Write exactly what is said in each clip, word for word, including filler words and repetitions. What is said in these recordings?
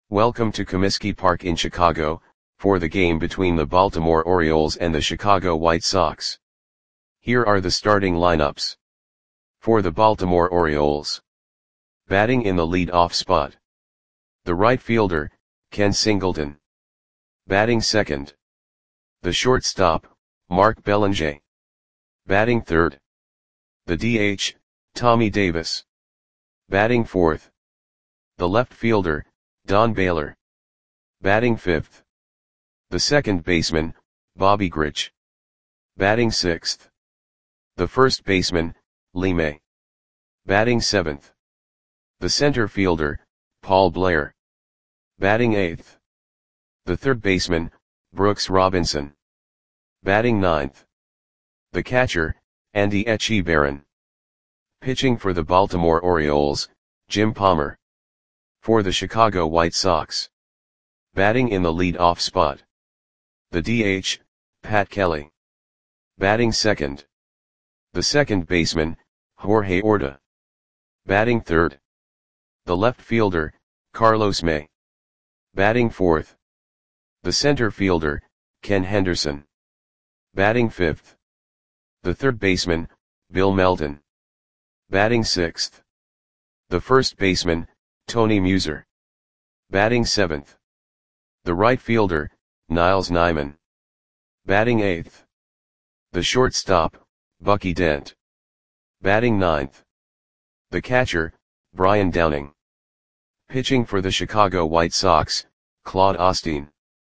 Welcome to Comiskey Park in Chicago, for the game between the Baltimore Orioles and the Chicago White Sox. Here are the starting lineups. For the Baltimore Orioles. Batting in the lead-off spot. The right fielder, Ken Singleton. Batting second. The shortstop, Mark Belanger. Batting third. The D H, Tommy Davis. Batting fourth. The left fielder, Don Baylor. Batting fifth. The second baseman, Bobby Grich. Batting sixth. The first baseman, Lee May. Batting seventh. The center fielder, Paul Blair. Batting eighth. The third baseman, Brooks Robinson. Batting ninth. The catcher, Andy Etchebarren. Pitching for the Baltimore Orioles, Jim Palmer. For the Chicago White Sox. Batting in the lead-off spot. The D H, Pat Kelly. Batting second. The second baseman, Jorge Orta. Batting third. The left fielder, Carlos May. Batting fourth. The center fielder, Ken Henderson. Batting fifth. The third baseman, Bill Melton. Batting sixth. The first baseman, Tony Muser. Batting seventh. The right fielder, Niles Nyman. Batting eighth. The shortstop, Bucky Dent. Batting ninth. The catcher, Brian Downing. Pitching for the Chicago White Sox, Claude Osteen.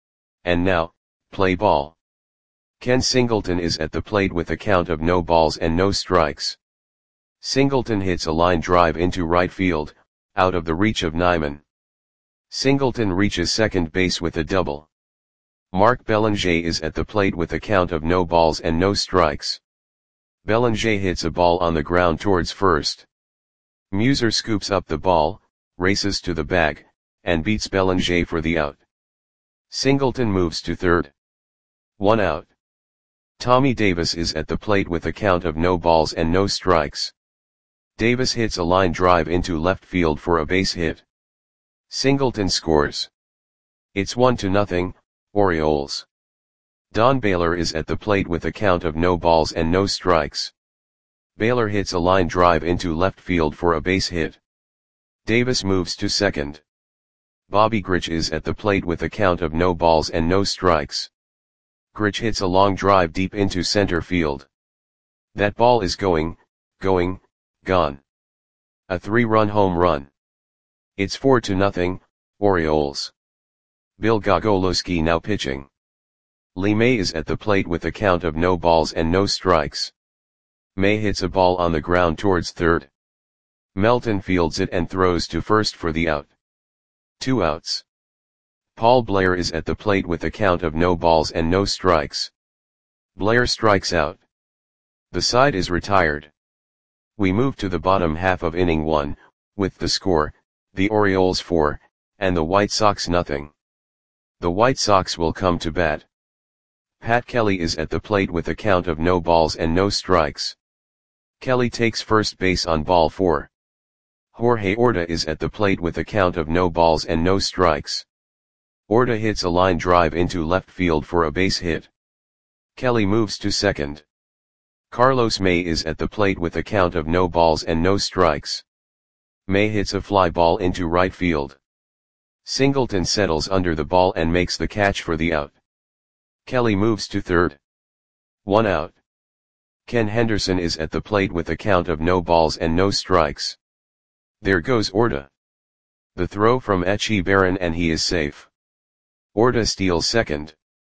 And now, play ball. Ken Singleton is at the plate with a count of no balls and no strikes. Singleton hits a line drive into right field, out of the reach of Nyman. Singleton reaches second base with a double. Mark Belanger is at the plate with a count of no balls and no strikes. Belanger hits a ball on the ground towards first. Muser scoops up the ball, races to the bag, and beats Belanger for the out. Singleton moves to third. One out. Tommy Davis is at the plate with a count of no balls and no strikes. Davis hits a line drive into left field for a base hit. Singleton scores. It's one to nothing, Orioles. Don Baylor is at the plate with a count of no balls and no strikes. Baylor hits a line drive into left field for a base hit. Davis moves to second. Bobby Grich is at the plate with a count of no balls and no strikes. Grich hits a long drive deep into center field. That ball is going, going, gone. A three-run home run. It's four to nothing, Orioles. Bill Gogolowski now pitching. Lee May is at the plate with a count of no balls and no strikes. May hits a ball on the ground towards third. Melton fields it and throws to first for the out. Two outs. Paul Blair is at the plate with a count of no balls and no strikes. Blair strikes out. The side is retired. We move to the bottom half of inning one, with the score, the Orioles four, and the White Sox nothing. The White Sox will come to bat. Pat Kelly is at the plate with a count of no balls and no strikes. Kelly takes first base on ball four. Jorge Orta is at the plate with a count of no balls and no strikes. Orta hits a line drive into left field for a base hit. Kelly moves to second. Carlos May is at the plate with a count of no balls and no strikes. May hits a fly ball into right field. Singleton settles under the ball and makes the catch for the out. Kelly moves to third. One out. Ken Henderson is at the plate with a count of no balls and no strikes. There goes Orta. The throw from Etchebarren and he is safe. Orta steals second.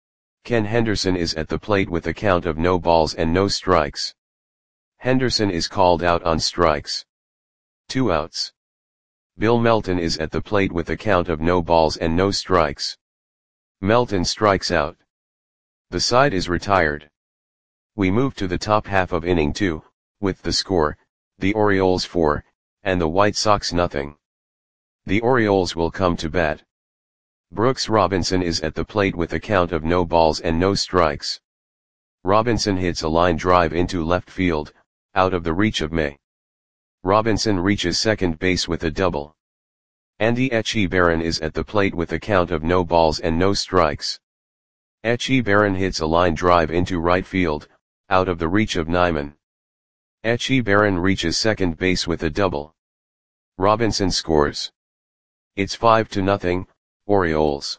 Ken Henderson is at the plate with a count of no balls and no strikes. Henderson is called out on strikes. Two outs. Bill Melton is at the plate with a count of no balls and no strikes. Melton strikes out. The side is retired. We move to the top half of inning two, with the score, the Orioles four, and the White Sox nothing. The Orioles will come to bat. Brooks Robinson is at the plate with a count of no balls and no strikes. Robinson hits a line drive into left field, out of the reach of May. Robinson reaches second base with a double. Andy Etchebarren is at the plate with a count of no balls and no strikes. Etchebarren hits a line drive into right field, out of the reach of Nyman. Etchebarren reaches second base with a double. Robinson scores. It's five to nothing, Orioles.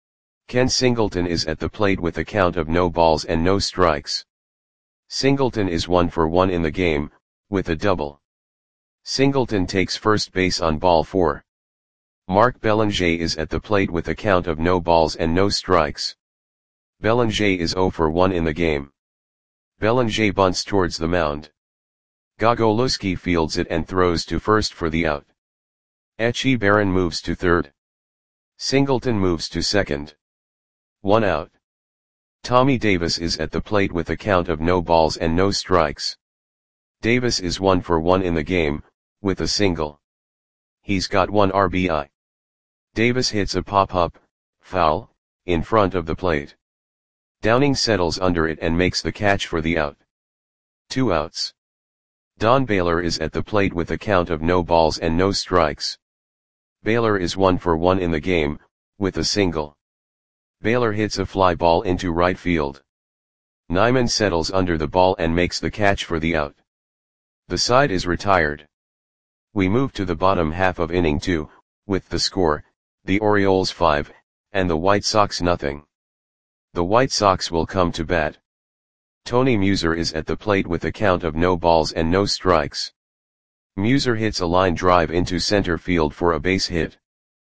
Ken Singleton is at the plate with a count of no balls and no strikes. Singleton is one for one in the game, with a double. Singleton takes first base on ball four. Mark Belanger is at the plate with a count of no balls and no strikes. Belanger is zero for one in the game. Belanger bunts towards the mound. Gogolewski fields it and throws to first for the out. Etchebarren moves to third. Singleton moves to second. One out. Tommy Davis is at the plate with a count of no balls and no strikes. Davis is one for one in the game, with a single. He's got one R B I. Davis hits a pop-up, foul, in front of the plate. Downing settles under it and makes the catch for the out. Two outs. Don Baylor is at the plate with a count of no balls and no strikes. Baylor is one for one in the game, with a single. Baylor hits a fly ball into right field. Nyman settles under the ball and makes the catch for the out. The side is retired. We move to the bottom half of inning two, with the score, the Orioles five, and the White Sox nothing. The White Sox will come to bat. Tony Muser is at the plate with a count of no balls and no strikes. Muser hits a line drive into center field for a base hit.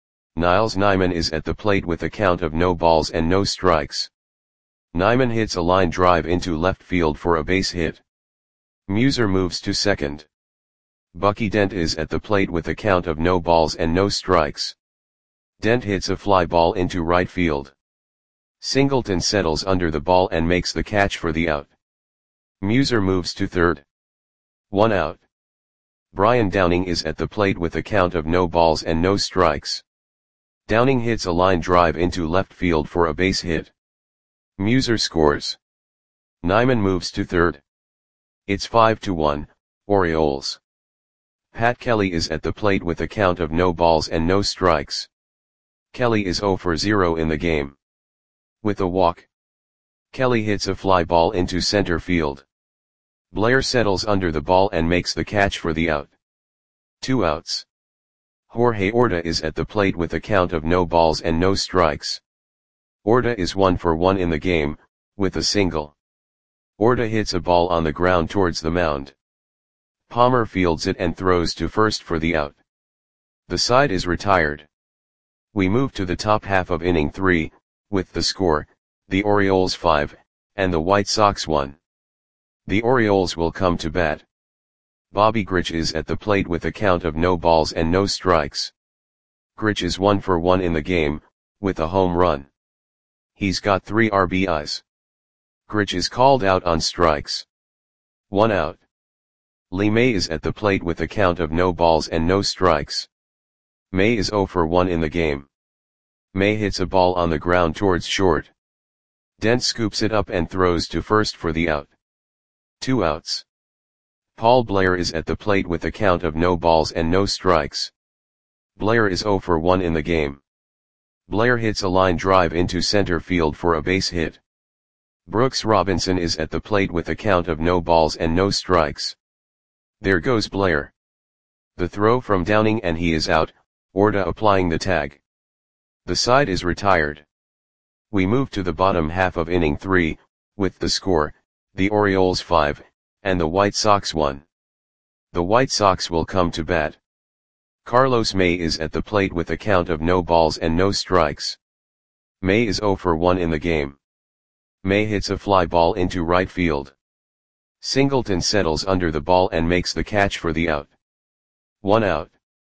Niles Nyman is at the plate with a count of no balls and no strikes. Nyman hits a line drive into left field for a base hit. Muser moves to second. Bucky Dent is at the plate with a count of no balls and no strikes. Dent hits a fly ball into right field. Singleton settles under the ball and makes the catch for the out. Muser moves to third. One out. Brian Downing is at the plate with a count of no balls and no strikes. Downing hits a line drive into left field for a base hit. Muser scores. Nyman moves to third. It's five to one, Orioles. Pat Kelly is at the plate with a count of no balls and no strikes. Kelly is zero for zero in the game. With a walk. Kelly hits a fly ball into center field. Blair settles under the ball and makes the catch for the out. Two outs. Jorge Orta is at the plate with a count of no balls and no strikes. Orta is one for one in the game, with a single. Orta hits a ball on the ground towards the mound. Palmer fields it and throws to first for the out. The side is retired. We move to the top half of inning three, with the score, the Orioles five, and the White Sox one. The Orioles will come to bat. Bobby Grich is at the plate with a count of no balls and no strikes. Grich is one for one in the game, with a home run. He's got three R B Is. Grich is called out on strikes. One out. Lee May is at the plate with a count of no balls and no strikes. May is zero for one in the game. May hits a ball on the ground towards short. Dent scoops it up and throws to first for the out. Two outs. Paul Blair is at the plate with a count of no balls and no strikes. Blair is zero for one in the game. Blair hits a line drive into center field for a base hit. Brooks Robinson is at the plate with a count of no balls and no strikes. There goes Blair. The throw from Downing and he is out, Orta applying the tag. The side is retired. We move to the bottom half of inning three, with the score, the Orioles five, and the White Sox one. The White Sox will come to bat. Carlos May is at the plate with a count of no balls and no strikes. May is zero for one in the game. May hits a fly ball into right field. Singleton settles under the ball and makes the catch for the out. One out.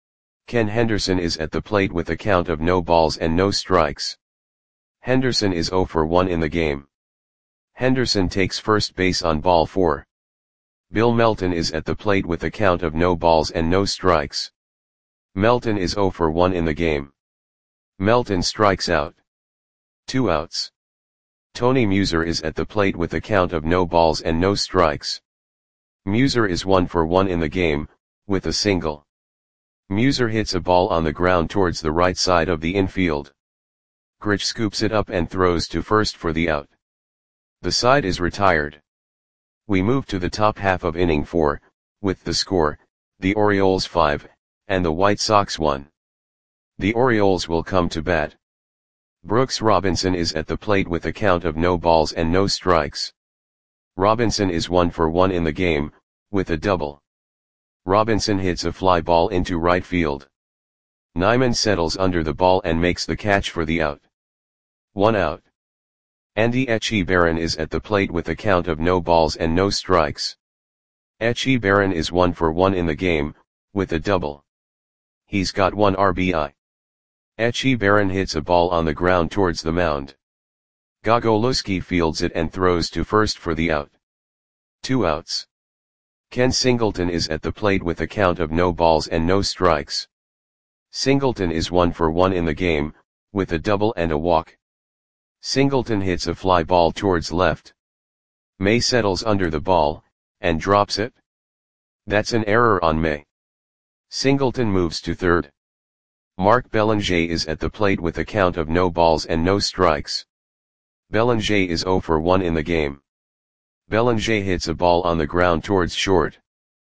Ken Henderson is at the plate with a count of no balls and no strikes. Henderson is zero for one in the game. Henderson takes first base on ball four. Bill Melton is at the plate with a count of no balls and no strikes. Melton is zero for one in the game. Melton strikes out. Two outs. Tony Muser is at the plate with a count of no balls and no strikes. Muser is one for one in the game, with a single. Muser hits a ball on the ground towards the right side of the infield. Grich scoops it up and throws to first for the out. The side is retired. We move to the top half of inning four, with the score, the Orioles five, and the White Sox one. The Orioles will come to bat. Brooks Robinson is at the plate with a count of no balls and no strikes. Robinson is one for one in the game, with a double. Robinson hits a fly ball into right field. Nyman settles under the ball and makes the catch for the out. One out. Andy Etchebarren is at the plate with a count of no balls and no strikes. Etchebarren is one for one in the game, with a double. He's got one R B I. Etchebarren hits a ball on the ground towards the mound. Gogolewski fields it and throws to first for the out. Two outs. Ken Singleton is at the plate with a count of no balls and no strikes. Singleton is one for one in the game, with a double and a walk. Singleton hits a fly ball towards left. May settles under the ball, and drops it. That's an error on May. Singleton moves to third. Mark Belanger is at the plate with a count of no balls and no strikes. Belanger is zero for one in the game. Belanger hits a ball on the ground towards short.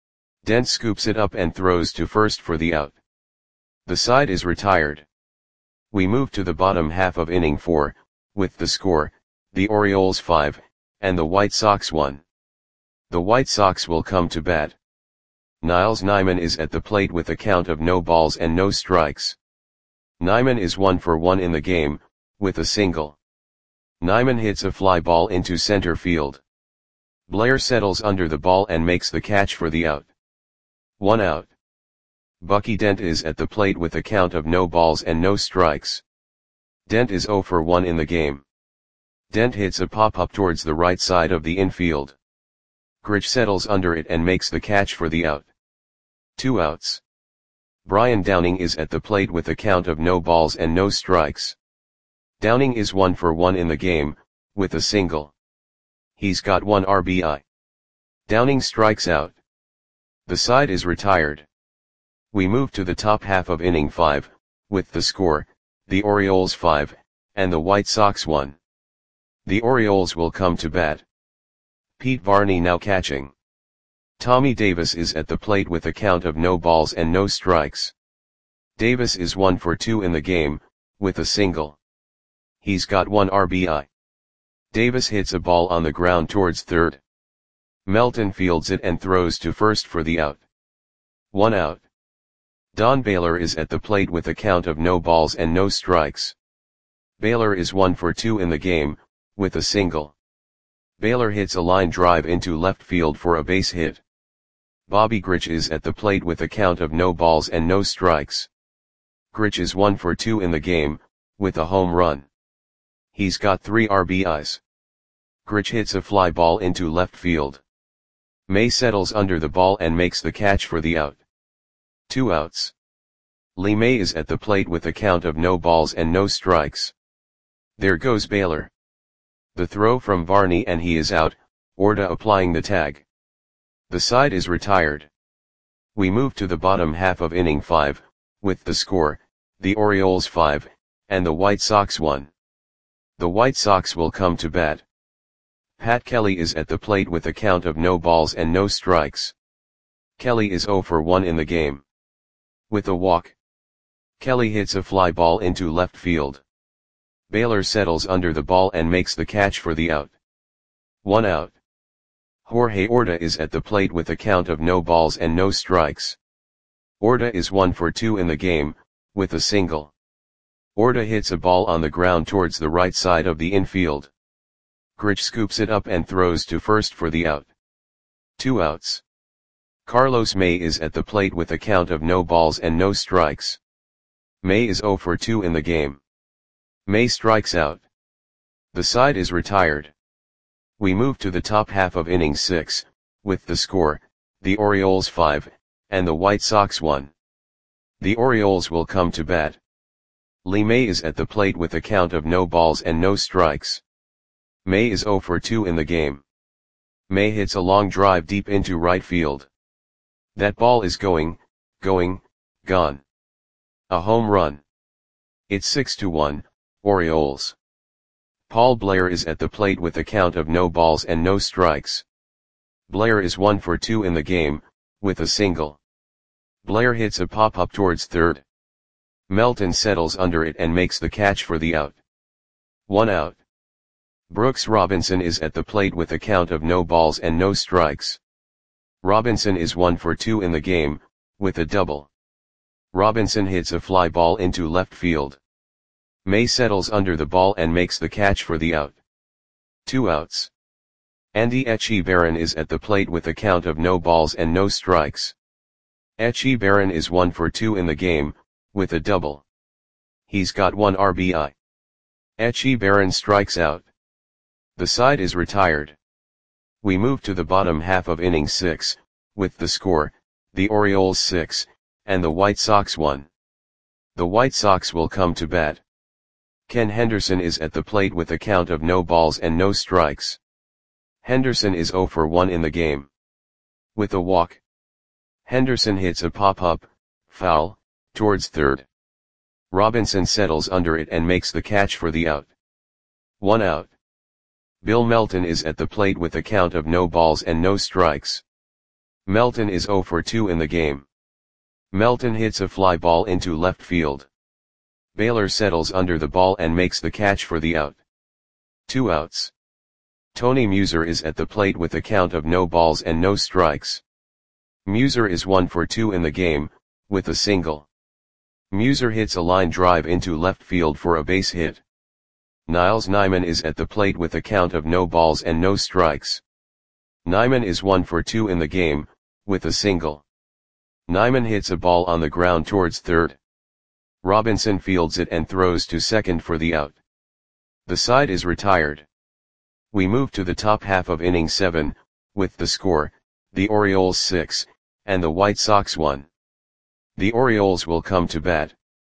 Dent scoops it up and throws to first for the out. The side is retired. We move to the bottom half of inning four, with the score, the Orioles five, and the White Sox one. The White Sox will come to bat. Niles Nyman is at the plate with a count of no balls and no strikes. Nyman is one for one in the game, with a single. Nyman hits a fly ball into center field. Blair settles under the ball and makes the catch for the out. One out. Bucky Dent is at the plate with a count of no balls and no strikes. Dent is zero for one in the game. Dent hits a pop-up towards the right side of the infield. Grich settles under it and makes the catch for the out. Two outs. Brian Downing is at the plate with a count of no balls and no strikes. Downing is one for one in the game, with a single. He's got one R B I. Downing strikes out. The side is retired. We move to the top half of inning five, with the score, the Orioles five, and the White Sox one. The Orioles will come to bat. Pete Varney now catching. Tommy Davis is at the plate with a count of no balls and no strikes. Davis is one for two in the game, with a single. He's got one R B I. Davis hits a ball on the ground towards third. Melton fields it and throws to first for the out. One out. Don Baylor is at the plate with a count of no balls and no strikes. Baylor is one for two in the game, with a single. Baylor hits a line drive into left field for a base hit. Bobby Grich is at the plate with a count of no balls and no strikes. Grich is one for two in the game, with a home run. He's got three R B Is. Grich hits a fly ball into left field. May settles under the ball and makes the catch for the out. Two outs. Lee May is at the plate with a count of no balls and no strikes. There goes Baylor. The throw from Varney and he is out, Orta applying the tag. The side is retired. We move to the bottom half of inning five, with the score, the Orioles five, and the White Sox one. The White Sox will come to bat. Pat Kelly is at the plate with a count of no balls and no strikes. Kelly is zero for one in the game. With a walk. Kelly hits a fly ball into left field. Baylor settles under the ball and makes the catch for the out. One out. Jorge Orta is at the plate with a count of no balls and no strikes. Orta is one for two in the game, with a single. Orta hits a ball on the ground towards the right side of the infield. Grich scoops it up and throws to first for the out. Two outs. Carlos May is at the plate with a count of no balls and no strikes. May is zero for two in the game. May strikes out. The side is retired. We move to the top half of inning six, with the score, the Orioles five, and the White Sox one. The Orioles will come to bat. Lee May is at the plate with a count of no balls and no strikes. May is zero for two in the game. May hits a long drive deep into right field. That ball is going, going, Gone. A home run. It's six to one, Orioles. Paul Blair is at the plate with a count of no balls and no strikes. Blair is one for two in the game, with a single. Blair hits a pop-up towards third. Melton settles under it and makes the catch for the out. One out. Brooks Robinson is at the plate with a count of no balls and no strikes. Robinson is one for two in the game, with a double. Robinson hits a fly ball into left field. May settles under the ball and makes the catch for the out. Two outs. Andy Etchebarren is at the plate with a count of no balls and no strikes. Etchebarren is one for two in the game, with a double. He's got one R B I. Etchebarren strikes out. The side is retired. We move to the bottom half of inning six, with the score, the Orioles six, and the White Sox one. The White Sox will come to bat. Ken Henderson is at the plate with a count of no balls and no strikes. Henderson is zero for one in the game. With a walk. Henderson hits a pop-up, foul, towards third. Robinson settles under it and makes the catch for the out. One out. Bill Melton is at the plate with a count of no balls and no strikes. Melton is zero for two in the game. Melton hits a fly ball into left field. Baylor settles under the ball and makes the catch for the out. Two outs. Tony Muser is at the plate with a count of no balls and no strikes. Muser is one for two in the game, with a single. Muser hits a line drive into left field for a base hit. Niles Nyman is at the plate with a count of no balls and no strikes. Nyman is one for two in the game, with a single. Nyman hits a ball on the ground towards third. Robinson fields it and throws to second for the out. The side is retired. We move to the top half of inning seven, with the score, the Orioles six, and the White Sox one. The Orioles will come to bat.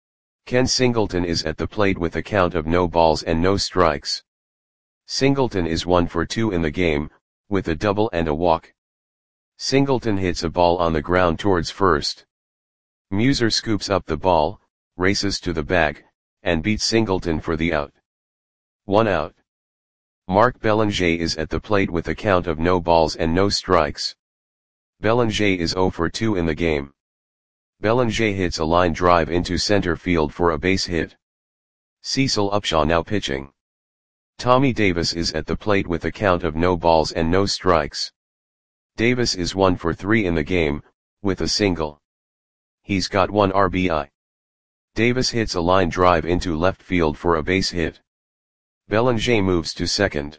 Ken Singleton is at the plate with a count of no balls and no strikes. Singleton is one for two in the game, with a double and a walk. Singleton hits a ball on the ground towards first. Muser scoops up the ball, races to the bag, and beats Singleton for the out. One out. Mark Belanger is at the plate with a count of no balls and no strikes. Belanger is zero for two in the game. Belanger hits a line drive into center field for a base hit. Cecil Upshaw now pitching. Tommy Davis is at the plate with a count of no balls and no strikes. Davis is one for three in the game, with a single. He's got one R B I. Davis hits a line drive into left field for a base hit. Belanger moves to second.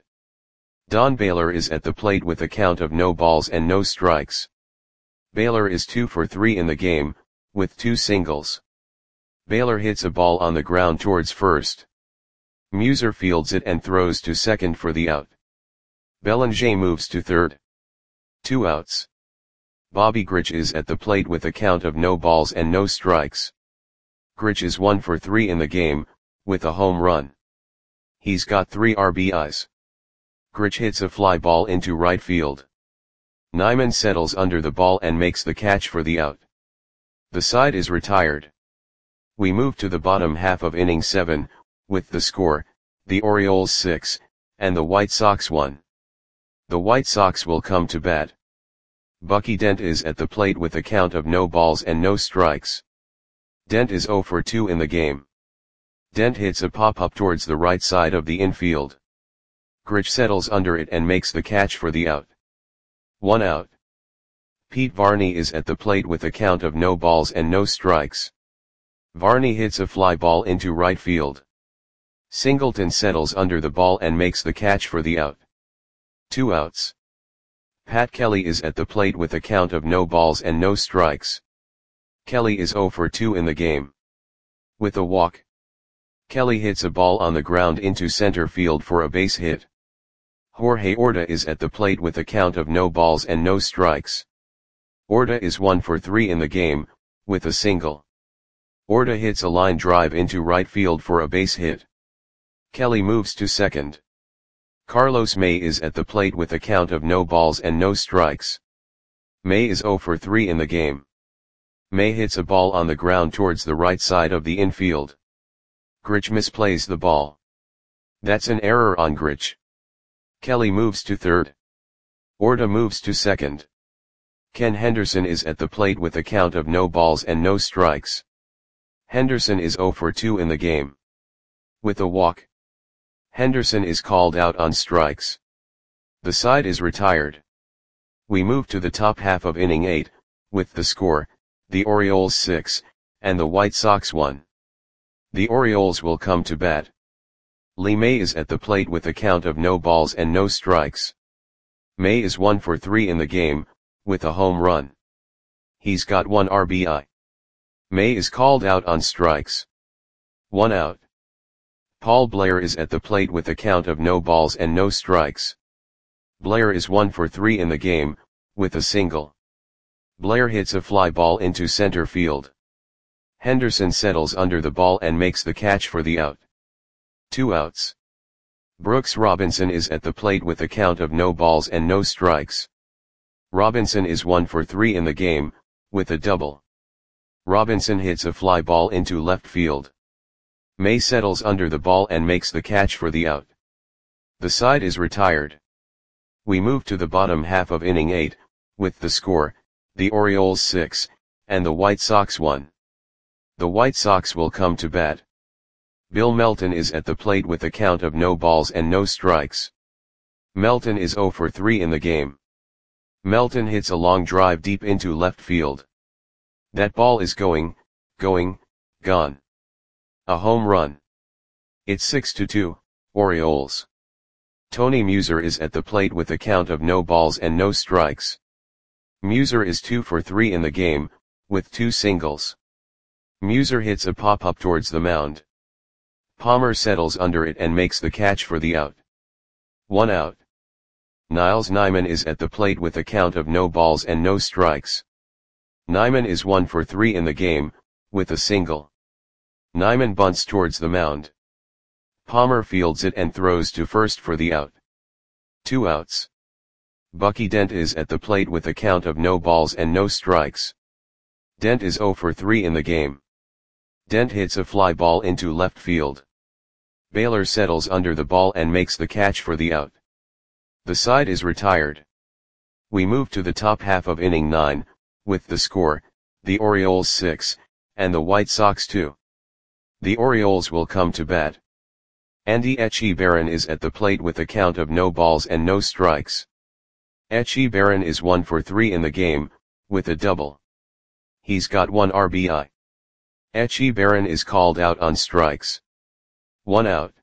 Don Baylor is at the plate with a count of no balls and no strikes. Baylor is two for three in the game, with two singles. Baylor hits a ball on the ground towards first. Muser fields it and throws to second for the out. Belanger moves to third. Two outs. Bobby Grich is at the plate with a count of no balls and no strikes. Grich is one for three in the game, with a home run. He's got three R B Is. Grich hits a fly ball into right field. Nyman settles under the ball and makes the catch for the out. The side is retired. We move to the bottom half of inning seven, with the score, the Orioles six, and the White Sox one. The White Sox will come to bat. Bucky Dent is at the plate with a count of no balls and no strikes. Dent is zero for two in the game. Dent hits a pop-up towards the right side of the infield. Grich settles under it and makes the catch for the out. One out. Pete Varney is at the plate with a count of no balls and no strikes. Varney hits a fly ball into right field. Singleton settles under the ball and makes the catch for the out. Two outs. Pat Kelly is at the plate with a count of no balls and no strikes. Kelly is zero for two in the game. With a walk. Kelly hits a ball on the ground into center field for a base hit. Jorge Orta is at the plate with a count of no balls and no strikes. Orta is one for three in the game, with a single. Orta hits a line drive into right field for a base hit. Kelly moves to second. Carlos May is at the plate with a count of no balls and no strikes. May is zero for three in the game. May hits a ball on the ground towards the right side of the infield. Grich misplays the ball. That's an error on Grich. Kelly moves to third. Orta moves to second. Ken Henderson is at the plate with a count of no balls and no strikes. Henderson is zero for two in the game. With a walk, Henderson is called out on strikes. The side is retired. We move to the top half of inning eight, with the score, the Orioles six, and the White Sox one. The Orioles will come to bat. Lee May is at the plate with a count of no balls and no strikes. May is one for three in the game, with a home run. He's got one R B I. May is called out on strikes. One out. Paul Blair is at the plate with a count of no balls and no strikes. Blair is one for three in the game, with a single. Blair hits a fly ball into center field. Henderson settles under the ball and makes the catch for the out. Two outs. Brooks Robinson is at the plate with a count of no balls and no strikes. Robinson is one for three in the game, with a double. Robinson hits a fly ball into left field. May settles under the ball and makes the catch for the out. The side is retired. We move to the bottom half of inning eight, with the score, the Orioles six, and the White Sox one. The White Sox will come to bat. Bill Melton is at the plate with a count of no balls and no strikes. Melton is zero for three in the game. Melton hits a long drive deep into left field. That ball is going, going, gone. A home run. It's six to two, Orioles. Tony Muser is at the plate with a count of no balls and no strikes. Muser is two for three in the game, with two singles. Muser hits a pop-up towards the mound. Palmer settles under it and makes the catch for the out. One out. Niles Nyman is at the plate with a count of no balls and no strikes. Nyman is one for three in the game, with a single. Nyman bunts towards the mound. Palmer fields it and throws to first for the out. Two outs. Bucky Dent is at the plate with a count of no balls and no strikes. Dent is zero for three in the game. Dent hits a fly ball into left field. Baylor settles under the ball and makes the catch for the out. The side is retired. We move to the top half of inning nine, with the score, the Orioles six, and the White Sox two. The Orioles will come to bat. Andy Etchebarren is at the plate with a count of no balls and no strikes. Etchebarren is one for three in the game, with a double. He's got one R B I. Etchebarren is called out on strikes. One out.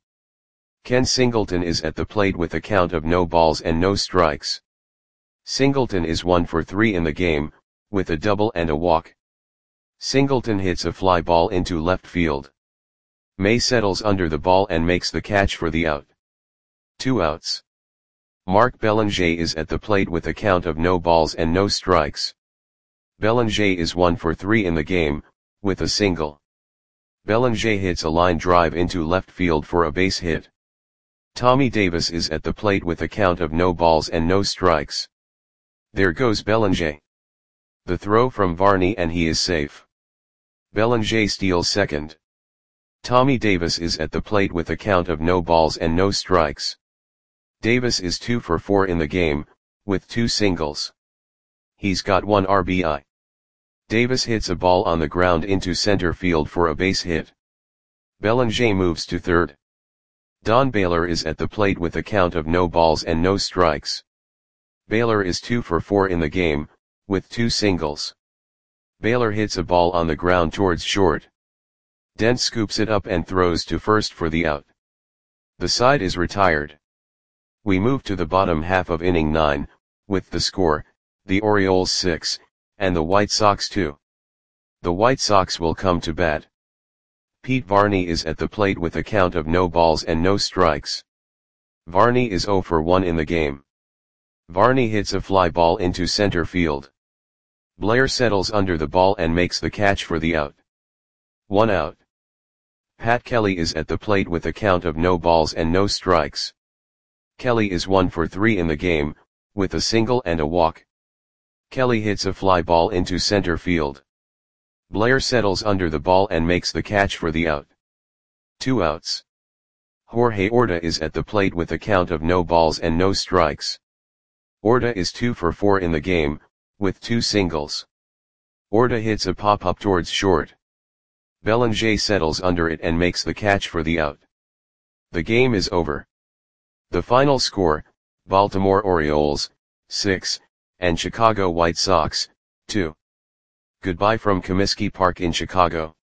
Ken Singleton is at the plate with a count of no balls and no strikes. Singleton is one for three in the game, with a double and a walk. Singleton hits a fly ball into left field. May settles under the ball and makes the catch for the out. Two outs. Mark Belanger is at the plate with a count of no balls and no strikes. Belanger is one for three in the game, with a single. Belanger hits a line drive into left field for a base hit. Tommy Davis is at the plate with a count of no balls and no strikes. There goes Belanger. The throw from Varney and he is safe. Belanger steals second. Tommy Davis is at the plate with a count of no balls and no strikes. Davis is two for four in the game, with two singles. He's got one R B I. Davis hits a ball on the ground into center field for a base hit. Belanger moves to third. Don Baylor is at the plate with a count of no balls and no strikes. Baylor is two for four in the game, with two singles. Baylor hits a ball on the ground towards short. Dent scoops it up and throws to first for the out. The side is retired. We move to the bottom half of inning nine, with the score, the Orioles six, and the White Sox two. The White Sox will come to bat. Pete Varney is at the plate with a count of no balls and no strikes. Varney is zero for one in the game. Varney hits a fly ball into center field. Blair settles under the ball and makes the catch for the out. One out. Pat Kelly is at the plate with a count of no balls and no strikes. Kelly is one for three in the game, with a single and a walk. Kelly hits a fly ball into center field. Blair settles under the ball and makes the catch for the out. Two outs. Jorge Orta is at the plate with a count of no balls and no strikes. Orta is two for four in the game, with two singles. Orta hits a pop-up towards short. Bellinger settles under it and makes the catch for the out. The game is over. The final score, Baltimore Orioles, six, and Chicago White Sox, two. Goodbye from Comiskey Park in Chicago.